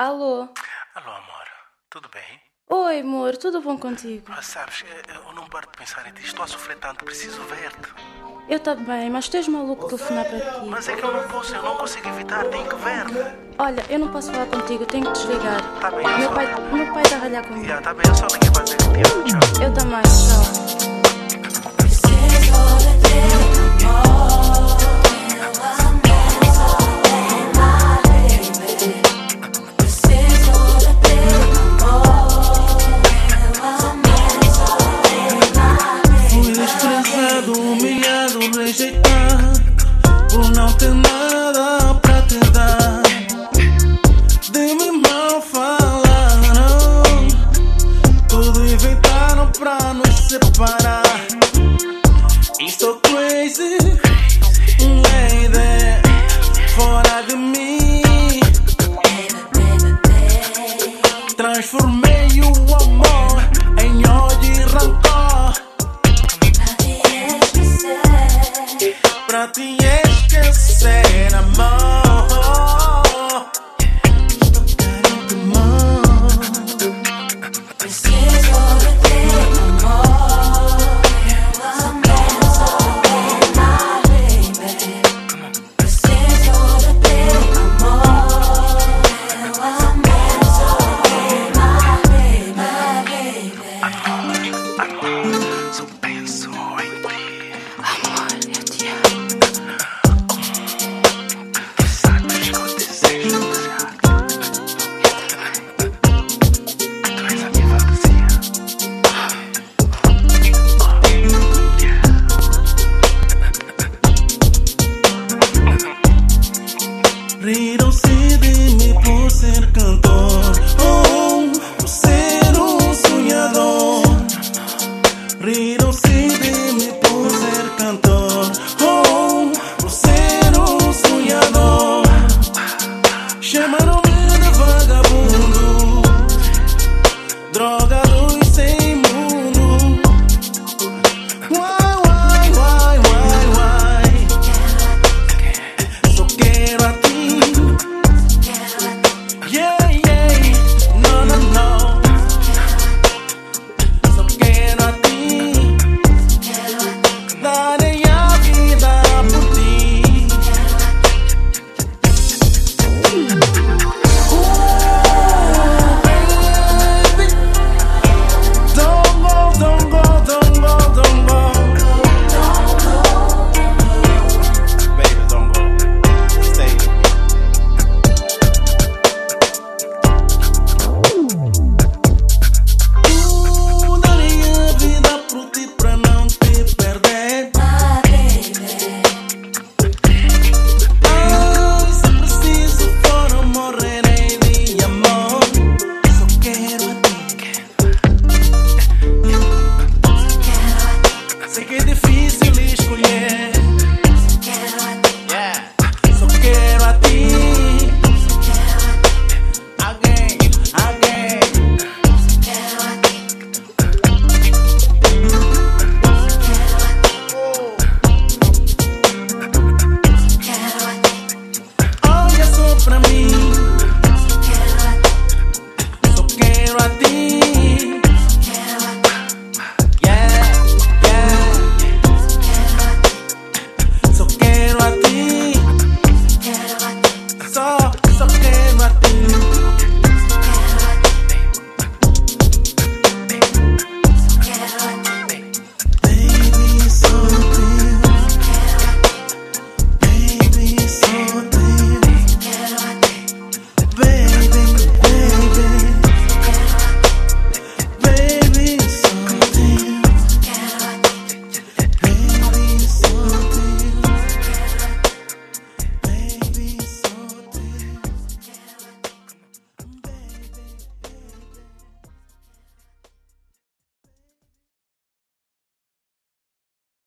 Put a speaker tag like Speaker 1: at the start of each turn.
Speaker 1: Alô?
Speaker 2: Alô, amor. Tudo bem?
Speaker 1: Oi, amor, tudo bom contigo?
Speaker 2: Sabes, eu não paro de pensar em ti. Estou a sofrer tanto, preciso ver-te.
Speaker 1: Eu também, mas tu és maluco de telefonar para ti.
Speaker 2: Mas é que eu não consigo evitar, tenho que ver-te.
Speaker 1: Olha, eu não posso falar contigo, tenho que desligar.
Speaker 2: Tá bem,
Speaker 1: Meu pai está a ralhar comigo.
Speaker 2: Tá bem, eu só liguei para dizer que te amo. Tchau.
Speaker 1: Eu também, tchau.
Speaker 3: Fui desprezado, humilhado, rejeitado, por não ter nada pra te dar. De mim mal falaram, tudo inventaram pra nos separar. Estou crazy, lady, fora de mim. Transformei o amor em ódio e rancor. Pra te esquecer, amor.
Speaker 2: Só penso em ti.
Speaker 1: Amor, eu te amo.
Speaker 2: Sabes que eu desejo demasiado. Tu és a minha fantasia.
Speaker 3: Riram-se de mim por ser cantor, por ser um sonhador. Riram-se de mim por ser cantor, por ser um sonhador. Chamaram-me de vagabundo, drogado e sem mundo. Why? Só quero a ti. Yeah, no. Só quero a ti. Darei a vida por ti. Baby, don't go. Baby, don't go. Stay with me. Darei a vida por ti pra não te perder. Se preciso for, morrerei de amor. Só quero a ti. Sei que é difícil escolher. Yeah. Só quero a ti. Alguém. Olha só pra mim.